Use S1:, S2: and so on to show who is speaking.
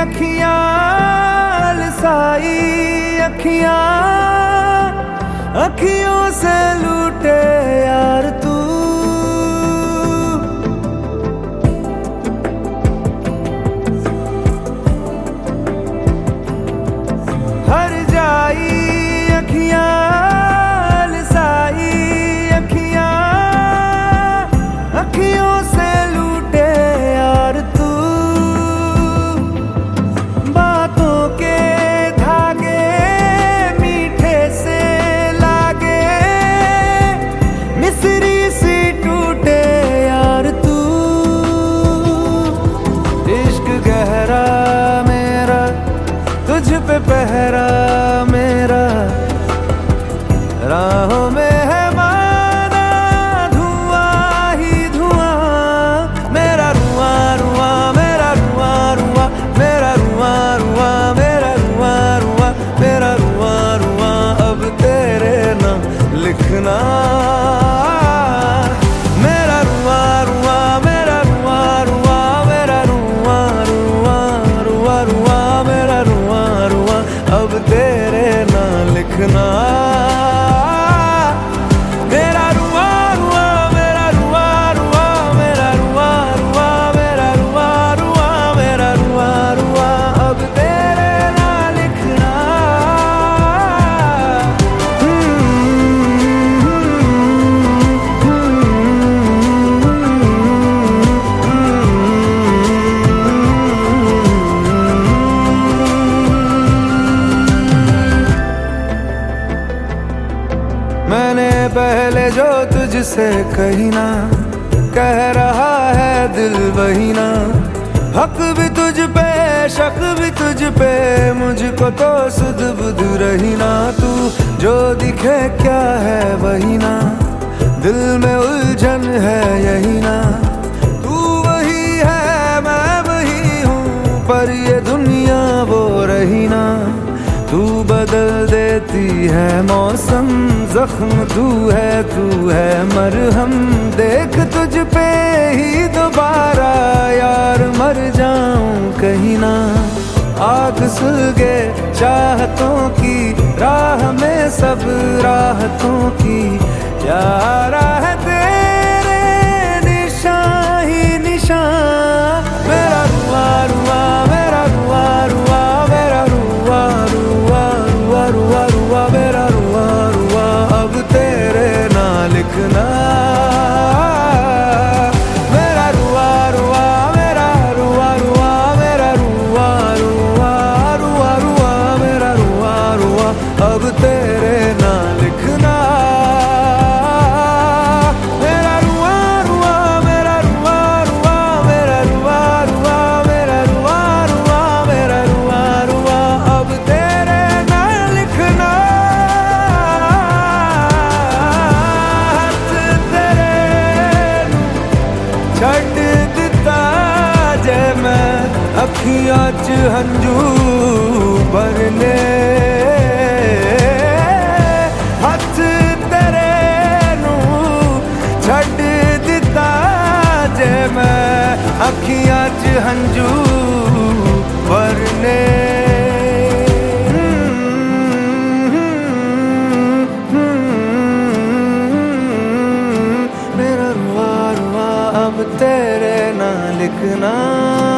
S1: अखियां लसाई अखियां अखियों से लूटे यार तू। हर जाई अखियां लसाई अखियां अखियों से लूटे यार तू। बातों के धागे मीठे से लागे मिसरी सी टूटे यार तू। इश्क गहरा मेरा तुझ पे पहरा मेरा राहों में है माना धुआं ही धुआं। मेरा रुआं रुआं मेरा रुआं रुआं मेरा रुआं रुआं मेरा रुआं रुआं मेरा रुआं रुआं अब तेरे नाम लिखना। मेरा रुआं रुआं मेरा रुआं रुआं मेरा रुआं रुआं रुआं रुआं मेरा रुआं रुआं अब तेरे नाम लिखना। मैंने पहले जो तुझसे कही ना कह रहा है दिल वही ना। हक भी तुझ पे शक भी तुझ पे मुझको तो सुध बुध रही ना। तू जो दिखे क्या है वही ना दिल में उलझन है यही ना। तू वही है मैं वही हूँ पर ये दुनिया वो रही ना। तू बदल देती है मौसम जख्म तू है मरहम। देख तुझ पे ही दोबारा यार मर जाऊं कहीं ना। आग सुलगे चाहतों की राह में सब राहतों की यार है तेरे निशान ही निशान। मेरा रुआ रुआ मेरा रुआ रुआ मेरा रुआ रुआ रुआ रुआ रुआ मेरा रुआ रुआ अब तेरे ना लिखना। मेरा रुआ रुआ मेरा रुआ रुआ मेरा रुआ रुआ रुआ रुआ मेरा रुआ रुआ अब तेरे ना लिखना। अखियां च हंजू भरने हथ तेरे नू छड़ दिता जे मैं। अखियां च हंजू भरने मेरा रुआ रुआ अब तेरे ना लिखना।